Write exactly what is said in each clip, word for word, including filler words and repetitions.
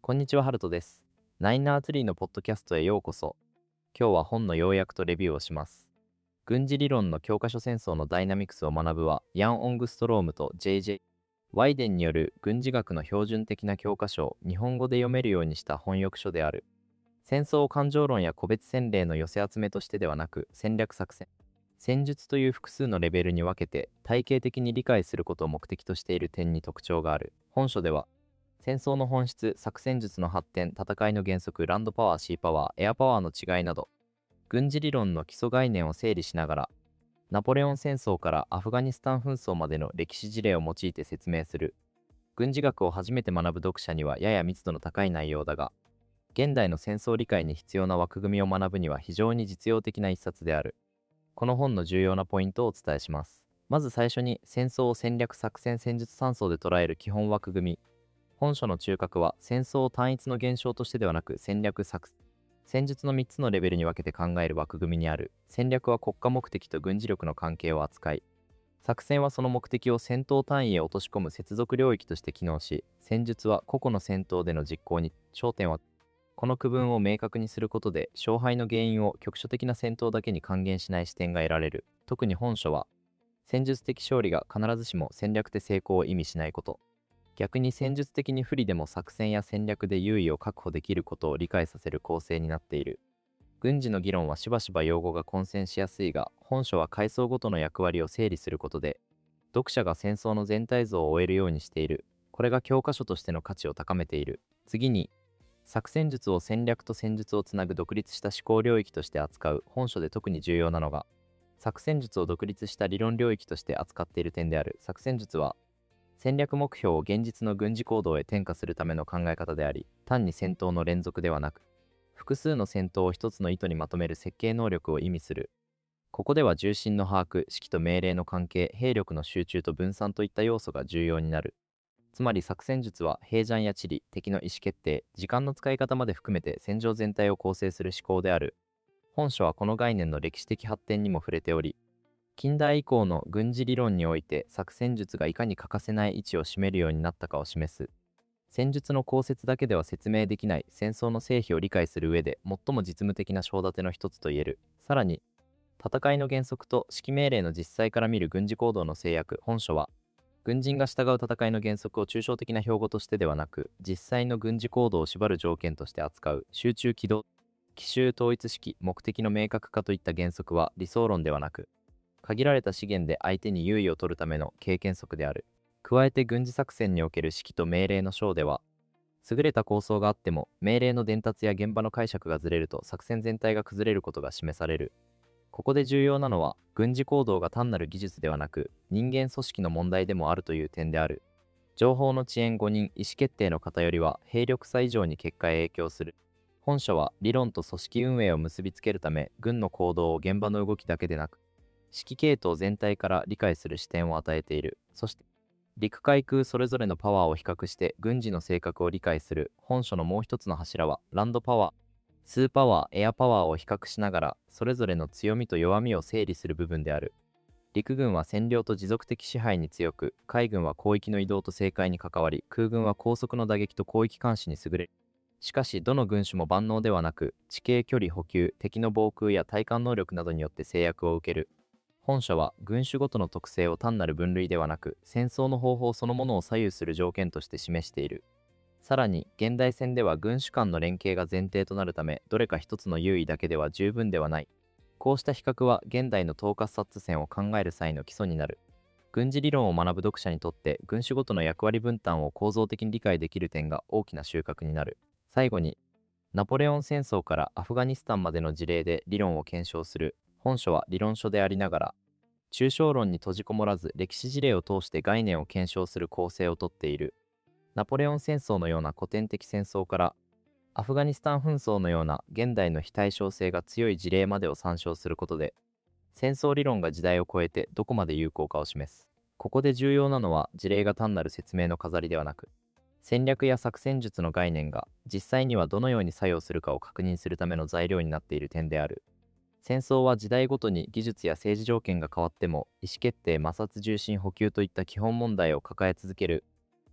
こんにちは、ハルトです。ナインナーツリーのポッドキャストへようこそ。今日は本の要約とレビューをします。軍事理論の教科書戦争のダイナミクスを学ぶは、ヤン・オングストロームと ジェイジェイ ワイデンによる軍事学の標準的な教科書を日本語で読めるようにした翻訳書である。戦争を感情論や個別戦例の寄せ集めとしてではなく、戦略作戦、戦術という複数のレベルに分けて体系的に理解することを目的としている点に特徴がある。本書では、戦争の本質、作戦術の発展、戦いの原則、ランドパワー、シーパワー、エアパワーの違いなど、軍事理論の基礎概念を整理しながら、ナポレオン戦争からアフガニスタン紛争までの歴史事例を用いて説明する。軍事学を初めて学ぶ読者にはやや密度の高い内容だが、現代の戦争理解に必要な枠組みを学ぶには非常に実用的な一冊である。この本の重要なポイントをお伝えします。まず最初に、戦争を戦略、作戦、戦術さん層で捉える基本枠組み。本書の中核は戦争を単一の現象としてではなく、戦略、作戦術のみっつのレベルに分けて考える枠組みにある。戦略は国家目的と軍事力の関係を扱い、作戦はその目的を戦闘単位へ落とし込む接続領域として機能し、戦術は個々の戦闘での実行に焦点は、この区分を明確にすることで勝敗の原因を局所的な戦闘だけに還元しない視点が得られる。特に本書は、戦術的勝利が必ずしも戦略的成功を意味しないこと、逆に戦術的に不利でも作戦や戦略で優位を確保できることを理解させる構成になっている。軍事の議論はしばしば用語が混戦しやすいが、本書は階層ごとの役割を整理することで、読者が戦争の全体像を追えるようにしている。これが教科書としての価値を高めている。次に、作戦術を戦略と戦術をつなぐ独立した思考領域として扱う。本書で特に重要なのが、作戦術を独立した理論領域として扱っている点である。作戦術は、戦略目標を現実の軍事行動へ転化するための考え方であり、単に戦闘の連続ではなく、複数の戦闘を一つの意図にまとめる設計能力を意味する。ここでは重心の把握、指揮と命令の関係、兵力の集中と分散といった要素が重要になる。つまり作戦術は兵站や地理、敵の意思決定、時間の使い方まで含めて戦場全体を構成する思考である。本書はこの概念の歴史的発展にも触れており、近代以降の軍事理論において作戦術がいかに欠かせない位置を占めるようになったかを示す。戦術の公説だけでは説明できない戦争の成否を理解する上で最も実務的な章立ての一つと言える。さらに、戦いの原則と指揮命令の実際から見る軍事行動の制約。本書は、軍人が従う戦いの原則を抽象的な標語としてではなく、実際の軍事行動を縛る条件として扱う。集中機動、奇襲統一指揮、目的の明確化といった原則は理想論ではなく、限られた資源で相手に優位を取るための経験則である。加えて軍事作戦における指揮と命令の章では、優れた構想があっても命令の伝達や現場の解釈がずれると作戦全体が崩れることが示される。ここで重要なのは、軍事行動が単なる技術ではなく人間組織の問題でもあるという点である。情報の遅延誤認、意思決定の偏りは兵力差以上に結果へ影響する。本書は理論と組織運営を結びつけるため、軍の行動を現場の動きだけでなく、指揮系統全体から理解する視点を与えている。そして、陸海空それぞれのパワーを比較して軍事の性格を理解する。本書のもう一つの柱は、ランドパワー、スーパワー、エアパワーを比較しながら、それぞれの強みと弱みを整理する部分である。陸軍は占領と持続的支配に強く、海軍は広域の移動と政界に関わり、空軍は高速の打撃と広域監視に優れる。しかし、どの軍種も万能ではなく、地形距離補給、敵の防空や対艦能力などによって制約を受ける。本書は軍種ごとの特性を単なる分類ではなく、戦争の方法そのものを左右する条件として示している。さらに、現代戦では軍種間の連携が前提となるため、どれか一つの優位だけでは十分ではない。こうした比較は現代の統括殺戦を考える際の基礎になる。軍事理論を学ぶ読者にとって軍種ごとの役割分担を構造的に理解できる点が大きな収穫になる。最後に、ナポレオン戦争からアフガニスタンまでの事例で理論を検証する。本書は理論書でありながら、抽象論に閉じこもらず歴史事例を通して概念を検証する構成をとっている。ナポレオン戦争のような古典的戦争から、アフガニスタン紛争のような現代の非対称性が強い事例までを参照することで、戦争理論が時代を超えてどこまで有効かを示す。ここで重要なのは、事例が単なる説明の飾りではなく、戦略や作戦術の概念が実際にはどのように作用するかを確認するための材料になっている点である。戦争は時代ごとに技術や政治条件が変わっても、意思決定、摩擦重心補給といった基本問題を抱え続ける。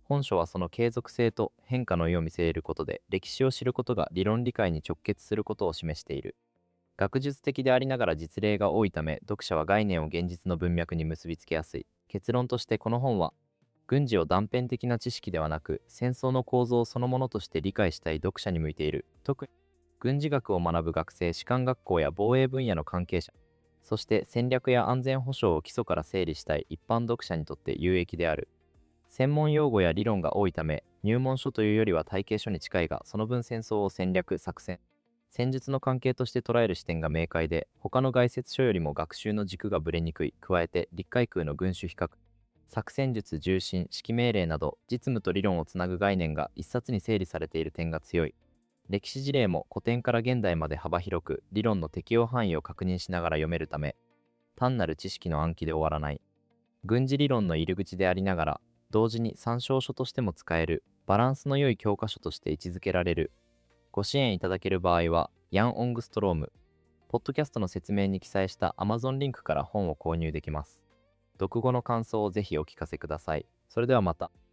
本書はその継続性と変化の意を見せることで、歴史を知ることが理論理解に直結することを示している。学術的でありながら実例が多いため、読者は概念を現実の文脈に結びつけやすい。結論としてこの本は、軍事を断片的な知識ではなく、戦争の構造そのものとして理解したい読者に向いている。特に、軍事学を学ぶ学生、士官学校や防衛分野の関係者、そして戦略や安全保障を基礎から整理したい一般読者にとって有益である。専門用語や理論が多いため、入門書というよりは体系書に近いが、その分戦争を戦略、作戦、戦術の関係として捉える視点が明快で、他の概説書よりも学習の軸がぶれにくい。加えて、陸海空の軍種比較、作戦術重心、指揮命令など、実務と理論をつなぐ概念が一冊に整理されている点が強い。歴史事例も古典から現代まで幅広く、理論の適用範囲を確認しながら読めるため、単なる知識の暗記で終わらない。軍事理論の入り口でありながら、同時に参照書としても使える、バランスの良い教科書として位置づけられる。ご支援いただける場合は、ヤン・オングストローム、ポッドキャストの説明に記載した Amazon リンクから本を購入できます。読後の感想をぜひお聞かせください。それではまた。